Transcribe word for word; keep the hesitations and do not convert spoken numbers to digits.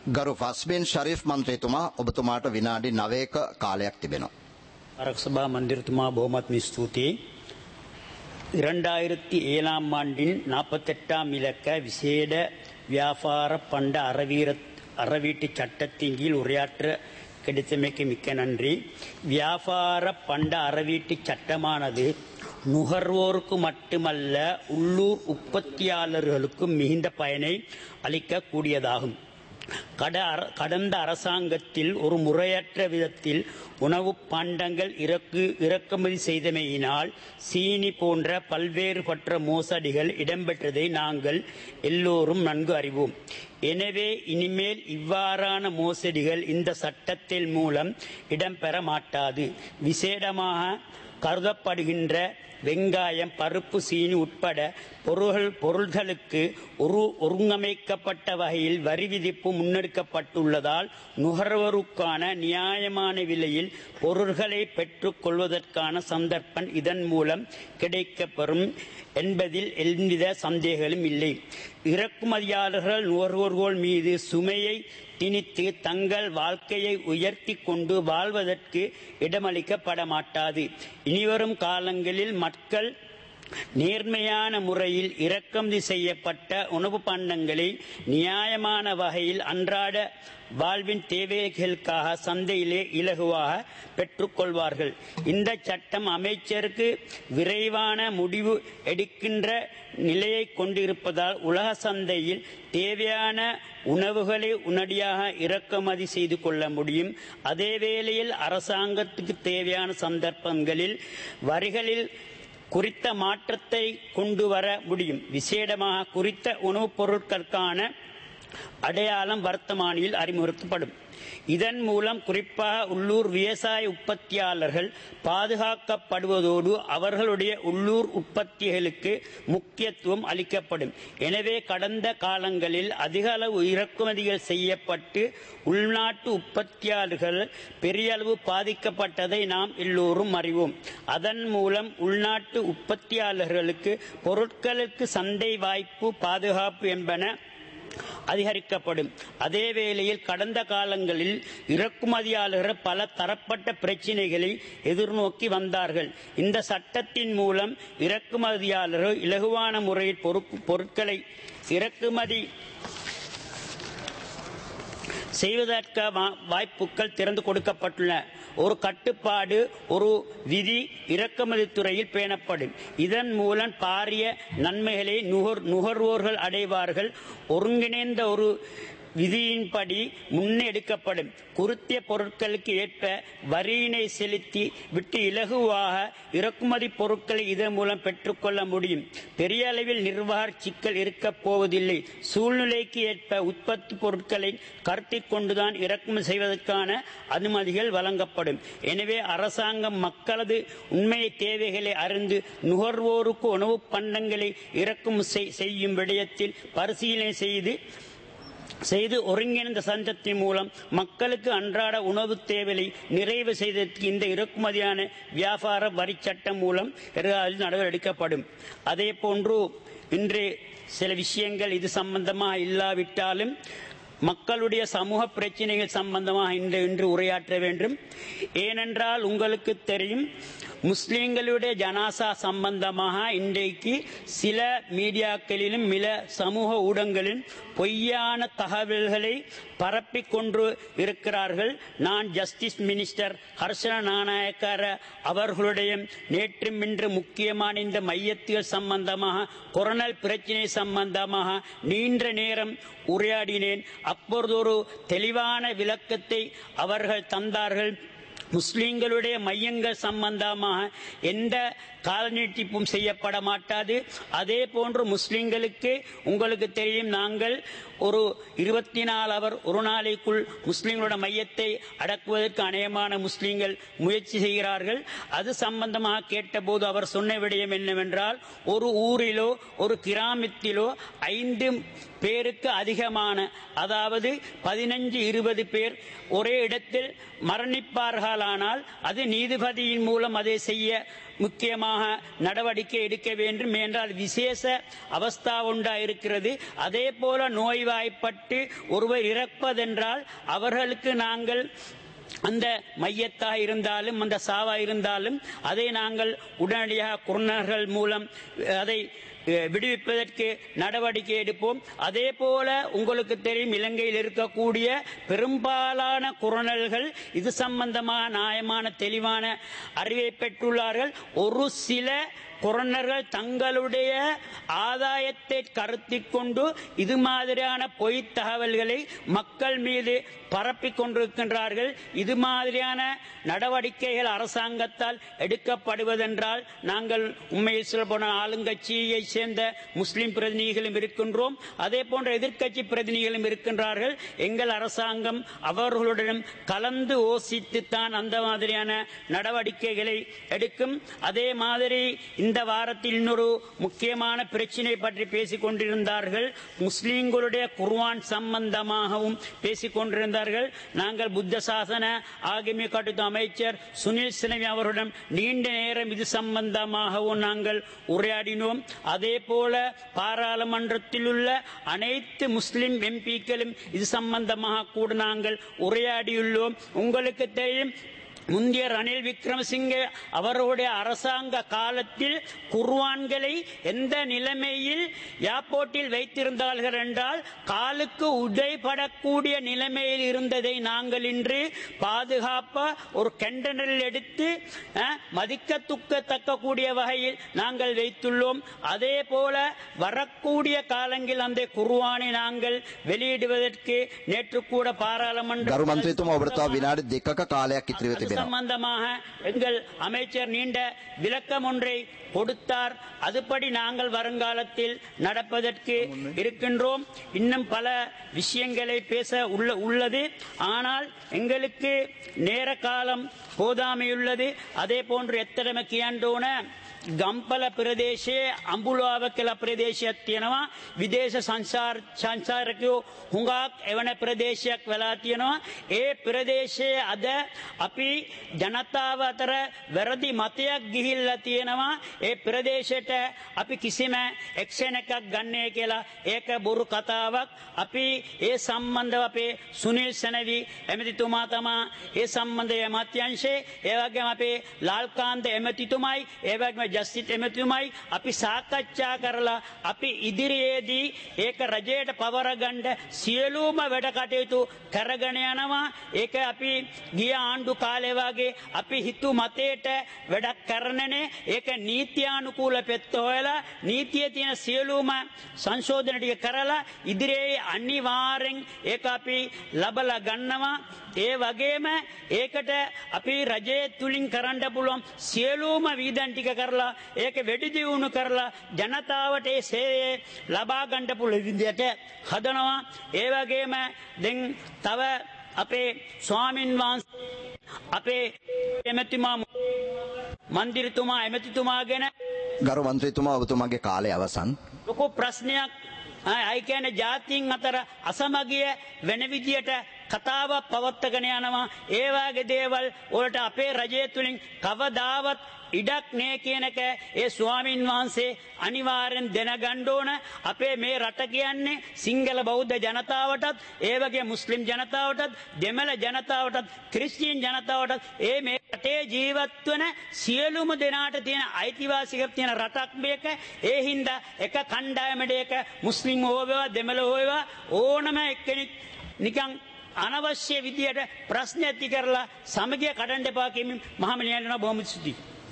ගරු ෆස්බින් ශරීෆ් මන්ත්‍රීතුමා ඔබතුමාට විනාඩි නවයක කාලයක් තිබෙනවා. அரசபா மந்திரித்துமா பௌமத் ஸ்துதி. இரண்டாயிரத்தி ஏழாம் ஆண்டின் நாற்பத்தெட்டாம் இலக்க விசேட வியாபார பண்ட அறவீர அறவீட்டு சட்டத்தின் கீழ் உரையாற்ற கிடைத்தமைக்கு மிக்க நன்றி. வியாபார பண்ட அறவீட்டு சட்டமானது நுகர்வோருக்கு மட்டுமல்ல உள்ளூர் உற்பத்தியாளர்களுக்கும் மிகுந்த பயனை அளிக்கக்கூடியதாகும். கடந்த அரசாங்கத்தில் ஒரு முறையற்ற விதத்தில் உணவு பண்டங்கள் இறக்கு இறக்குமதி செய்தமையினால் சீனி போன்ற பல்வேறுபட்ட மோசடிகள் இடம்பெற்றதை நாங்கள் எல்லோரும் நன்கு அறிவோம். எனவே இனிமேல் இவ்வாறான மோசடிகள் இந்த சட்டத்தின் மூலம் இடம்பெற மாட்டாது. விசேடமாக கருதப்படுகின்ற வெங்காயம், பருப்பு, சீனி உட்பட பொருள்கள் பொருள்களுக்கு ஒரு ஒருங்கமைக்கப்பட்ட வகையில் வரி விதிப்பு முன்னெடுக்கப்பட்டுள்ளதால் நுகர்வோருக்கான நியாயமான விலையில் பொருள்களை பெற்றுக் கொள்வதற்கான சந்தர்ப்பம் இதன் மூலம் கிடைக்கப்பெறும் என்பதில் எவ்வித சந்தேகமும் இல்லை. இறக்குமதியாளர்கள் நுகர்வோர்கள் மீது சுமையை திணித்து தங்கள் வாழ்க்கையை உயர்த்தி கொண்டு வாழ்வதற்கு இடமளிக்கப்பட மாட்டாது. இனிவரும் காலங்களில் மக்கள் நேர்மையான முறையில் இறக்குமதி செய்யப்பட்ட உணவு பண்டங்களை நியாயமான வகையில் அன்றாட வாழ்வின் தேவைகளுக்காக சந்தையிலே இலகுவாக பெற்றுக்கொள்வார்கள். இந்த சட்டம் அமைச்சருக்கு விரைவான முடிவு எடுக்கின்ற நிலையை கொண்டிருப்பதால் உலக சந்தையில் தேவையான உணவுகளை உடனடியாக இறக்குமதி செய்து கொள்ள முடியும். அதே வேளையில் அரசாங்கத்துக்கு தேவையான சந்தர்ப்பங்களில் வரிகளில் குறித்த மாற்றத்தை கொண்டு வர முடியும். விசேடமாக குறித்த உணவுப் பொருட்களுக்கான அடையாளம் வர்த்தமானியில் அறிமுகப்படுத்தப்படும். இதன் மூலம் குறிப்பாக உள்ளூர் விவசாய உற்பத்தியாளர்கள் பாதுகாக்கப்படுவதோடு அவர்களுடைய உள்ளூர் உற்பத்திகளுக்கு முக்கியத்துவம் அளிக்கப்படும். எனவே கடந்த காலங்களில் அதிக அளவு இறக்குமதிகள் செய்யப்பட்டு உள்நாட்டு உற்பத்தியாளர்கள் பெரிய அளவு பாதிக்கப்பட்டதை நாம் எல்லோரும் அறிவோம். அதன் மூலம் உள்நாட்டு உற்பத்தியாளர்களுக்கு பொருட்களுக்கு சந்தை வாய்ப்பு, பாதுகாப்பு என்பன அதிகரிக்கப்படும். அதே வேளையில் கடந்த காலங்களில் இறக்குமதியாளர்கள் பல தரப்பட்ட பிரச்சினைகளை எதிர்நோக்கி வந்தார்கள். இந்த சட்டத்தின் மூலம் இறக்குமதியாளர்கள் இலகுவான முறையில் பொருட்களை இறக்குமதி செய்வதற்கு வாய்ப்புகள் திறந்து கொடுக்கப்பட்டுள்ளன. ஒரு கட்டுப்பாடு, ஒரு விதி இறக்குமதி துறையில் பேணப்படும். இதன் மூலம் பாரிய நன்மைகளை நுகர் நுகர்வோர்கள் அடைவார்கள். ஒருங்கிணைந்த ஒரு விதியின்படி முன்னெடுக்கப்படும். குறித்த பொருட்களுக்கு ஏற்ப வரியினை செலுத்தி விட்டு இலகுவாக இறக்குமதி பொருட்களை இதன் மூலம் பெற்றுக்கொள்ள முடியும். பெரிய அளவில் நிர்வாக சிக்கல் இருக்கப் போவதில்லை. சூழ்நிலைக்கு ஏற்ப உற்பத்தி பொருட்களை கருத்தில் கொண்டுதான் இறக்குமதி செய்வதற்கான அனுமதிகள் வழங்கப்படும். எனவே அரசாங்கம் மக்களது உண்மை தேவைகளை அறிந்து நுகர்வோருக்கு உணவு பண்டங்களை இறக்குமதி செய்யும் விடயத்தில் பரிசீலனை செய்து செய்து ஒருங்கிணைந்த சட்டத்தின் மூலம் மக்களுக்கு அன்றாட உணவு தேவையை நிறைவு செய்ததற்கு இந்த இறக்குமதியான வியாபார வரி சட்டம் மூலம் நடவடிக்கை எடுக்கப்படும். அதே போன்று இன்று சில விஷயங்கள் இது சம்பந்தமாக இல்லாவிட்டாலும் மக்களுடைய சமூக பிரச்சனைகள் சம்பந்தமாக இன்று இன்று உரையாற்ற வேண்டும். ஏனென்றால் உங்களுக்கு தெரியும், முஸ்லிம்களுடைய ஜனாசா சம்பந்தமாக இன்றைக்கு சில மீடியாக்களிலும் சில சமூக ஊடகங்களிலும் பொய்யான தகவல்களை பரப்பிக் கொண்டு இருக்கிறார்கள். நான் ஜஸ்டிஸ் மினிஸ்டர் ஹர்ஷன நாணயக்கார அவர்களுடைய நேற்று இன்று முக்கியமான இந்த மையத்துகள் சம்பந்தமாக கொரோனா பிரச்சினை சம்பந்தமாக நீண்ட நேரம் உரையாடினேன். அப்பொழுது ஒரு தெளிவான விளக்கத்தை அவர்கள் தந்தார்கள். முஸ்லிம்களுடைய மையங்கள் சம்பந்தமாக எந்த கால நீட்டிப்பும் செய்யப்பட மாட்டாது. அதே போன்று முஸ்லிம்களுக்கு உங்களுக்கு தெரியும், நாங்கள் ஒரு இருபத்தி நாலு அவர் ஒரு நாளைக்குள் முஸ்லிம்களோட மையத்தை அடக்குவதற்கு அநேகமான முஸ்லிம்கள் முயற்சி செய்கிறார்கள். அது சம்பந்தமாக கேட்டபோது அவர் சொன்ன விடயம் என்னவென்றால், ஒரு ஊரிலோ ஒரு கிராமத்திலோ ஐந்து பேருக்கு அதிகமான, அதாவது பதினஞ்சு இருபது பேர் ஒரே இடத்தில் மரணிப்பார்களானால் அது நீதிபதியின் மூலம் அதை செய்ய முக்கியமாக நடவடிக்கை எடுக்க வேண்டும் என்றால் விசேஷ அவஸ்தா உண்டா இருக்கிறது. அதே போல நோய்வாய்ப்பட்டு ஒருவர் இறப்பதென்றால் அவர்களுக்கு நாங்கள் அந்த மையத்தா இருந்தாலும் அந்த சாவா இருந்தாலும் அதை நாங்கள் உடனடியாக குருணர்கள் மூலம் அதை விடுவிப்பதற்கு நடவடிக்கை எடுப்போம். அதே போல உங்களுக்கு தெரியும், இலங்கையில் இருக்கக்கூடிய பெரும்பாலான குரணல்கள் இது சம்பந்தமான நியாயமான தெளிவான அறிவை பெற்றுள்ளார்கள். ஒரு சில குரணர்கள் தங்களுடைய ஆதாயத்தை கருத்தில் கொண்டு இது மாதிரியான பொய் தகவல்களை மக்கள் மீது பரப்பிக் கொண்டிருக்கின்றார்கள். இது மாதிரியான நடவடிக்கைகள் அரசாங்கத்தால் எடுக்கப்படுவதென்றால் நாங்கள் உண்மையில் சொல்ல போன ஆளுங்கட்சியை சேர்ந்த முஸ்லிம் பிரதிநிதிகளும் இருக்கின்றோம், அதே போன்ற எதிர்க்கட்சி பிரதிநிதிகளும் இருக்கின்றார்கள். எங்கள் அரசாங்கம் அவர்களுடன் கலந்து யோசித்துத்தான் அந்த மாதிரியான நடவடிக்கைகளை எடுக்கும். அதே மாதிரி இந்த வாரத்தில் இன்னொரு முக்கியமான பிரச்சினை பற்றி பேசிக் கொண்டிருந்தார்கள். முஸ்லிம்களுடைய குர்ஆன் சம்பந்தமாகவும் பேசிக் கொண்டிருந்தார்கள். நாங்கள் புத்த சாசன ஆகம கட்டுத்த அமைச்சர் சுனில் சினவி அவருடன் நீண்ட நேரம் இது சம்பந்தமாகவும் நாங்கள் உரையாடினோம். அதே போல பாராளுமன்றத்தில் உள்ள அனைத்து முஸ்லிம் எம்பிக்களும் இது சம்பந்தமாக கூட நாங்கள் உரையாடியுள்ளோம். உங்களுக்கு தெரியும், முந்தைய ரணில் விக்ரமசிங்கே அவருடைய அரசாங்க காலத்தில் குர்ஆன்களை எந்த நிலைமையில் ஏர்போர்ட்டில் வைத்திருந்தார்கள் என்றால் காலுக்கு உடைபடக்கூடிய நிலைமையில் இருந்ததை நாங்கள் இன்று பாதுகாப்பா ஒரு கண்டெய்னரில் எடுத்து மதிக்கத்துக்கத்தக்க கூடிய வகையில் நாங்கள் வைத்துள்ளோம். அதே போல வரக்கூடிய காலங்களில் அந்த குர்ஆனை நாங்கள் வெளியிடுவதற்கு நேற்று கூட பாராளுமன்ற சம்பந்தமாக எங்கள் அமைச்சர் நீண்ட விளக்கம் ஒன்றை கொடுத்தார். அதுபடி நாங்கள் வருங்காலத்தில் நடப்பதற்கு இருக்கின்றோம். இன்னும் பல விஷயங்களை பேச உள்ளது, ஆனால் எங்களுக்கு நேர காலம் போதாமையுள்ளது. அதே போன்று එතරම් කියන්න ගම්පල ප්‍රදේශයේ අඹුලාව කියලා ප්‍රදේශයක් තියෙනවා. විදේශ සංචාර සංචාරකයෝ හුඟක් එවන ප්‍රදේශයක් වෙලා තියෙනවා. ඒ ප්‍රදේශයේ අද අපි ජනතාව අතර වැරදි මතයක් ගිහිල්ලා තියෙනවා. ඒ ප්‍රදේශයට අපි කිසිම ඇක්ෂන් එකක් ගන්නෑ කියලා ඒක බොරු කතාවක්. අපි ඒ සම්බන්ධව අපේ සුනිල් සෙනවි එමෙතිතුමා තමා ඒ සම්බන්ධය අමාත්‍යාංශයේ, ඒ වගේම අපේ ලාල්කාන්ත එමෙතිතුමයි, ඒ වගේම ජස්ටිස් එමෙතුමයි අපි සාකච්ඡා කරලා අපි ඉදිරියේදී ඒක රජයට පවර ගන්න සියලුම වැඩ කටයුතු කරගෙන යනවා. ඒක අපි ගිය ආණ්ඩු කාලේ වගේ අපි හිතු මතයට වැඩක් කරන්නනේ. ඒක නීත්‍යානුකූල පෙත්ත හොයලා නීතියේ තියෙන සියලුම සංශෝධන ටික කරලා ඉදිරියේ අනිවාර්යෙන් ඒක අපි ලබලා ගන්නවා. ඒ වගේම ඒකට අපි රජයේ තුලින් කරන්න පුළුවන් සියලුම වීදන් ටික කරලා ඒක වැඩි දියුණු කරලා ජනතාවට ඒ සේවය ලබා ගන්න පුළුවන් විදිහට හදනවා. ඒ වගේම දැන් තව අපේ ස්වාමින් වහන්සේ අපේ එමෙතිතුමා මන්දිරතුමා එමෙතිතුමා ගැන ගරු මන්ත්‍රීතුමා ඔබතුමාගේ කාලය අවසන්. ලොකු ප්‍රශ්නයක් අය කියන්නේ ජාතීන් අතර අසමගිය වෙන විදියට කතාවක් පවත්වාගෙන යනවා. ඒ වගේ දේවල් වලට අපේ රජය තුලින් කවදාවත් ඉඩක් නෑ කියන එක ඒ ස්වාමින් වහන්සේ අනිවාර්යෙන් දැනගන්න ඕන. අපේ මේ රට කියන්නේ සිංහල බෞද්ධ ජනතාවටත්, ඒ වගේ මුස්ලිම් ජනතාවටත්, දෙමළ ජනතාවටත්, ක්‍රිස්තියානි ජනතාවටත්, ඒ මේ රටේ ජීවත් වන සියලුම දෙනාට තියෙන අයිතිවාසිකම් තියෙන රටක් මේක. ඒ හින්දා එක කණ්ඩායමකට එක මුස්ලිම් හෝවේවා දෙමළ හෝවේවා ඕනම එක්කෙනෙක් නිකන් අනවශ්‍ය විදියට ප්‍රශ්න ඇති කරලා සමගිය කඩන්න එපා කියමින් මහමනියන්ට බොහොම ස්තුතියි.